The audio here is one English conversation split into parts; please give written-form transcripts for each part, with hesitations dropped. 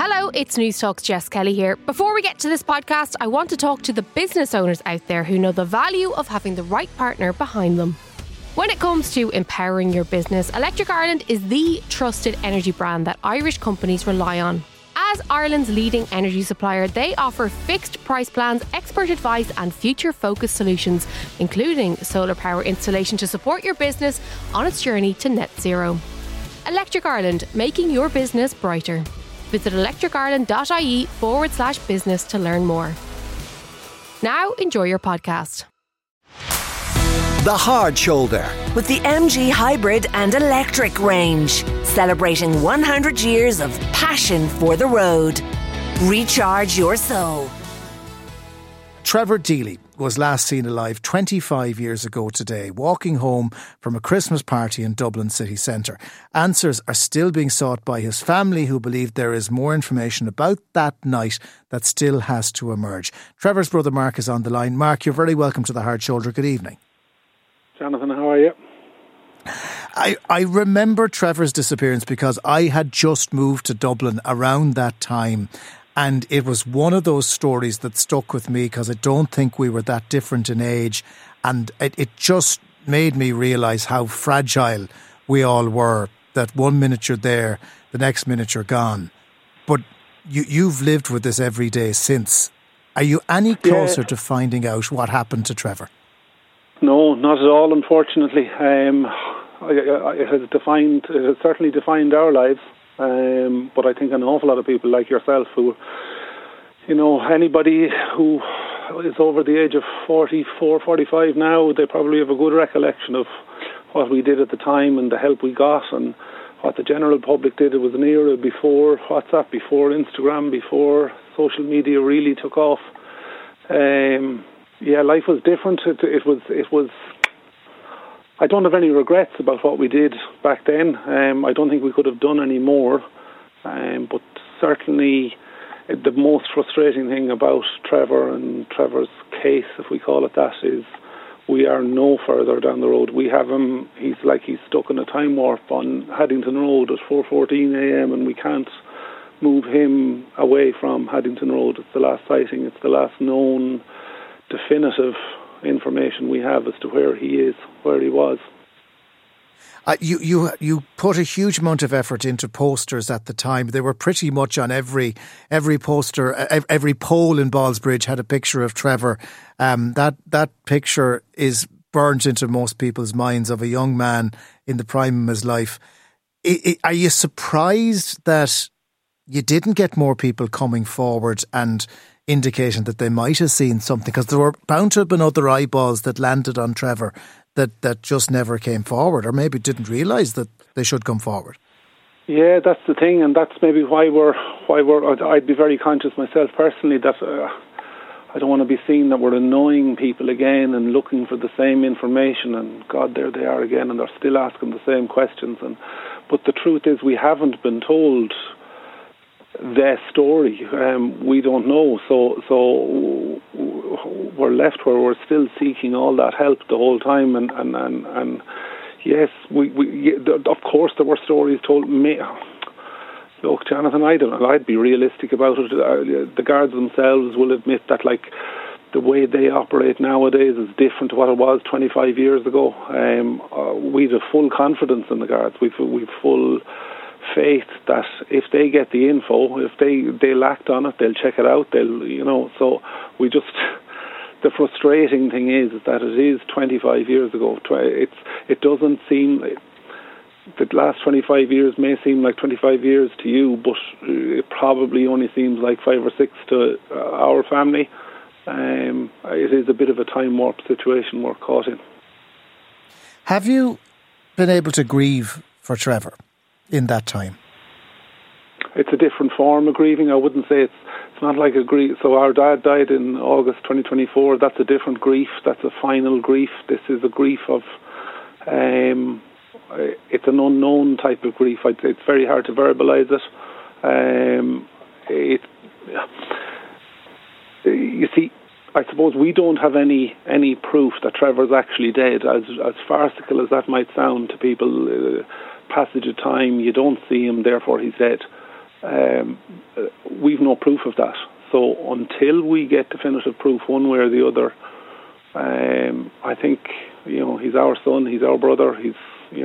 Hello, it's News Talk's Jess Kelly here. Before we get to this podcast, I want to talk to the business owners out there who know the value of having the right partner behind them. When it comes to empowering your business, Electric Ireland is the trusted energy brand that Irish companies rely on. As Ireland's leading energy supplier, they offer fixed price plans, expert advice and future-focused solutions, including solar power installation to support your business on its journey to net zero. Electric Ireland, making your business brighter. Visit electricireland.ie/business to learn more. Now, enjoy your podcast. The Hard Shoulder with the MG Hybrid and Electric range, celebrating 100 years of passion for the road. Recharge your soul. Trevor Deely was last seen alive 25 years ago today, walking home from a Christmas party in Dublin city centre. Answers are still being sought by his family, who believe there is more information about that night that still has to emerge. Trevor's brother Mark is on the line. Mark, you're very welcome to The Hard Shoulder. Good evening. Jonathan, how are you? I remember Trevor's disappearance because I had just moved to Dublin around that time, and it was one of those stories that stuck with me because I don't think we were that different in age, and it just made me realise how fragile we all were, that 1 minute you're there, the next minute you're gone. But you've lived with this every day since. Are you any closer to finding out what happened to Trevor? No, not at all, unfortunately. It has certainly defined our lives, but I think an awful lot of people like yourself who, anybody who is over the age of 44, 45 now, they probably have a good recollection of what we did at the time and the help we got and what the general public did. It was an era before WhatsApp, before Instagram, before social media really took off. Life was different. It was. I don't have any regrets about what we did back then. I don't think we could have done any more. But certainly, the most frustrating thing about Trevor and Trevor's case, if we call it that, is we are no further down the road. We have him. He's stuck in a time warp on Haddington Road at 4:14 a.m. and we can't move him away from Haddington Road. It's the last sighting. It's the last known definitive information we have as to where he is, where he was. You put a huge amount of effort into posters at the time. They were pretty much on every poster, every pole in Ballsbridge had a picture of Trevor. That picture is burnt into most people's minds of a young man in the prime of his life. Are you surprised that you didn't get more people coming forward and indicating that they might have seen something? Because there were bound to have been other eyeballs that landed on Trevor that just never came forward, or maybe didn't realise that they should come forward. Yeah, that's the thing, and that's maybe why I'd be very conscious myself personally that I don't want to be seen that we're annoying people again and looking for the same information, and God, there they are again, and they're still asking the same questions. But the truth is, we haven't been told their story. We don't know, so we're left where we're still seeking all that help the whole time. And yes, we of course there were stories told. Look, Jonathan, I don't know. I'd be realistic about it. The guards themselves will admit that, the way they operate nowadays is different to what it was 25 years ago. We've a full confidence in the guards. We've full faith that if they get the info, if they'll act on it, they'll check it out, so we just, the frustrating thing is that it is 25 years ago. It doesn't seem, the last 25 years may seem like 25 years to you, but it probably only seems like 5 or 6 to our family. It is a bit of a time warp situation we're caught in. Have you been able to grieve for Trevor in that time? It's a different form of grieving. I wouldn't say it's not like a grief. So our dad died in August 2024. That's a different grief. That's a final grief. This is a grief of, it's an unknown type of grief. It's very hard to verbalise it. You see, I suppose we don't have any proof that Trevor's actually dead. As farcical as that might sound to people, passage of time, you don't see him, therefore he's dead. we've no proof of that. So until we get definitive proof one way or the other, I think, he's our son, he's our brother, he's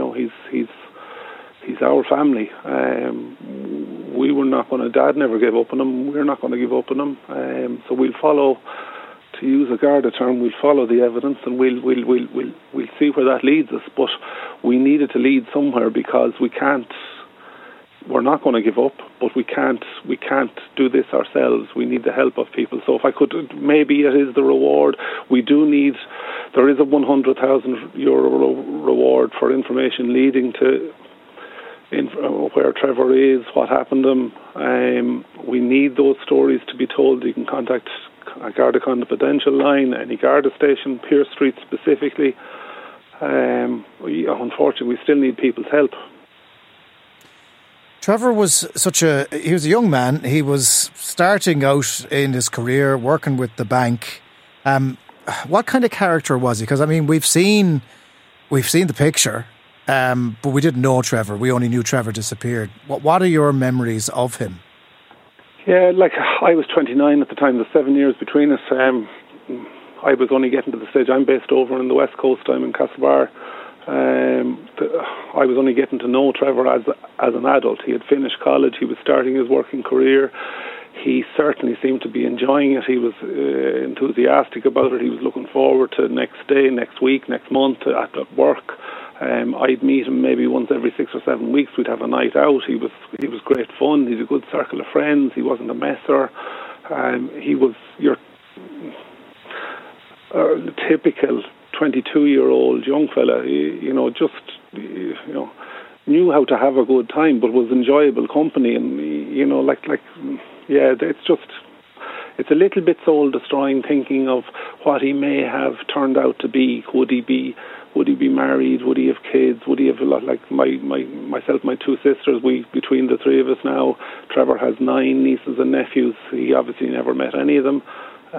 our family. We were not going to. Dad never gave up on him. We're not going to give up on him. So we'll follow. To use a Garda term, we'll follow the evidence, and we'll see where that leads us. But we needed to lead somewhere, because we can't. We're not going to give up, but we can't do this ourselves. We need the help of people. So if I could, maybe it is the reward. We do need. There is a €100,000 reward for information leading to where Trevor is, what happened to him. We need those stories to be told. You can contact a Garda Confidential line, any Garda station, Pearse Street specifically. Unfortunately, we still need people's help. Trevor was he was a young man. He was starting out in his career, working with the bank. What kind of character was he? Because, I mean, we've seen the picture, but we didn't know Trevor. We only knew Trevor disappeared. What are your memories of him? Yeah, I was 29 at the time. There's 7 years between us. I was only getting to the stage. I'm based over in the West Coast. I'm in Castlebar. I was only getting to know Trevor as an adult. He had finished college. He was starting his working career. He certainly seemed to be enjoying it. He was enthusiastic about it. He was looking forward to next day, next week, next month at work. I'd meet him maybe once every 6 or 7 weeks. We'd have a night out. He was great fun. He's a good circle of friends. He wasn't a messer. He was your typical 22-year-old young fella. Knew how to have a good time, but was enjoyable company. And it's a little bit soul destroying thinking of what he may have turned out to be. Would he be married? Would he have kids? Would he have a lot like myself, my two sisters? Between the three of us now, Trevor has 9 nieces and nephews. He obviously never met any of them.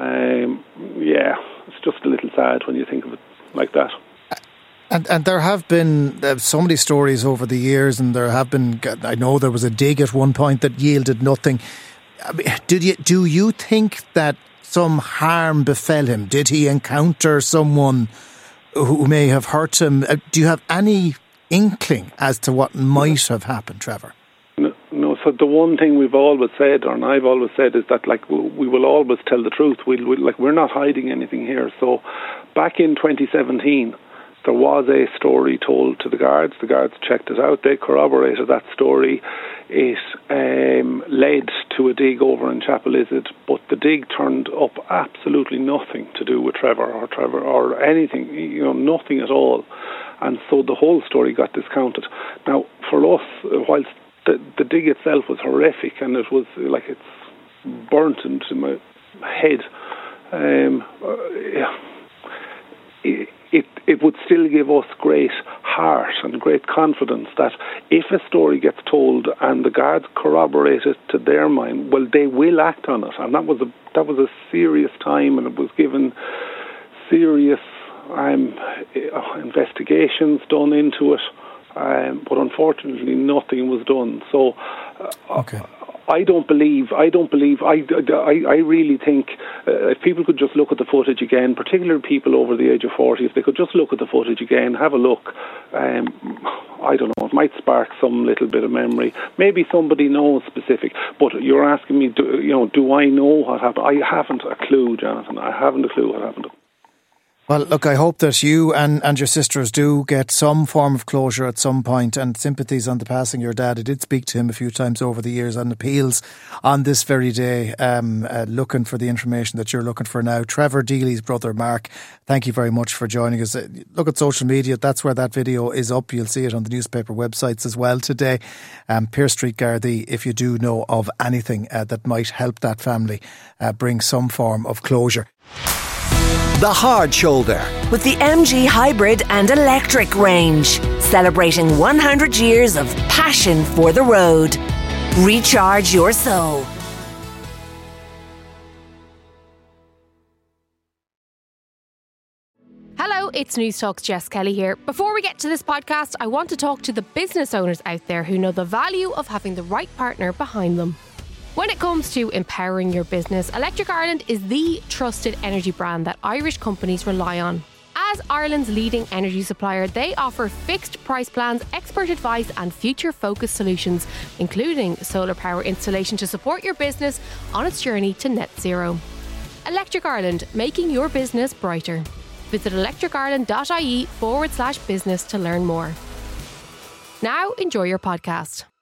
It's just a little sad when you think of it like that. And there have been so many stories over the years, and there have been. I know there was a dig at one point that yielded nothing. I mean, do you think that some harm befell him? Did he encounter someone who may have hurt him? Do you have any inkling as to what might have happened, Trevor? No. So the one thing we've always said, or I've always said, is that we will always tell the truth. We're not hiding anything here. So back in 2017. There was a story told to the guards. The guards checked it out. They corroborated that story. It led to a dig over in Chapel Izzard, but the dig turned up absolutely nothing to do with Trevor or anything, nothing at all. And so the whole story got discounted. Now, for us, whilst the dig itself was horrific and it was it's burnt into my head, it would still give us great heart and great confidence that if a story gets told and the guards corroborate it to their mind, well, they will act on it. And that was a serious time, and it was given serious investigations done into it. But unfortunately, nothing was done. So, okay. I really think if people could just look at the footage again, particularly people over the age of 40, if they could just look at the footage again, have a look, I don't know, it might spark some little bit of memory. Maybe somebody knows specific, but you're asking me, do I know what happened? I haven't a clue, Jonathan. I haven't a clue what happened. Well, look, I hope that you and your sisters do get some form of closure at some point, and sympathies on the passing of your dad. I did speak to him a few times over the years on appeals on this very day, looking for the information that you're looking for now. Trevor Deely's brother, Mark, thank you very much for joining us. Look at social media. That's where that video is up. You'll see it on the newspaper websites as well today. Pearse Street Gardaí, if you do know of anything that might help that family bring some form of closure. The Hard Shoulder. With the MG Hybrid and Electric range. Celebrating 100 years of passion for the road. Recharge your soul. Hello, Hello, it's News Talk's Jess Kelly here. Before we get to this podcast, I want to talk to the business owners out there who know the value of having the right partner behind them. When it comes to empowering your business, Electric Ireland is the trusted energy brand that Irish companies rely on. As Ireland's leading energy supplier, they offer fixed price plans, expert advice and future-focused solutions, including solar power installation to support your business on its journey to net zero. Electric Ireland, making your business brighter. Visit electricireland.ie/business to learn more. Now, enjoy your podcast.